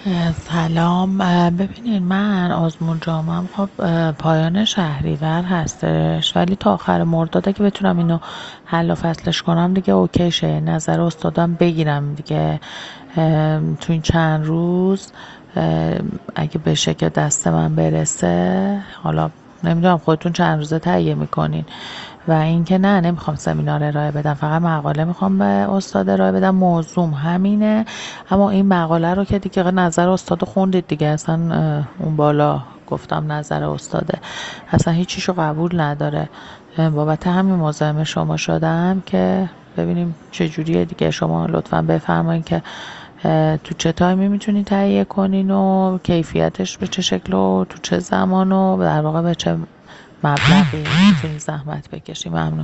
سلام. ببینید من آزمون جامعم خب پایان شهریور هستش، ولی تا آخر مرداد اگه بتونم اینو حل و فصلش کنم دیگه اوکیشه. نظر استادم بگیرم دیگه تو این چند روز اگه بشه که دست من برسه. حالا نمیدونم خودتون چند روزه تهیه میکنین. و اینکه نه، نمیخوام سمینار ارائه بدم، فقط مقاله میخوام به استاد ارائه بدم. موضوعم همینه، اما این مقاله رو که دیگه نظر استاد خوندید دیگه، اصلا اون بالا گفتم نظر استاده اصلا هیچیشو قبول نداره. بابت همین مزاحم شما شدم که ببینیم چجوریه دیگه. شما لطفا بفرمایید که تو چه تایمی میتونی تهیه کنین و کیفیتش به چه شکل و تو چه زمان و در واقع به چه مبلغی میتونی زحمت بکشی. ممنون.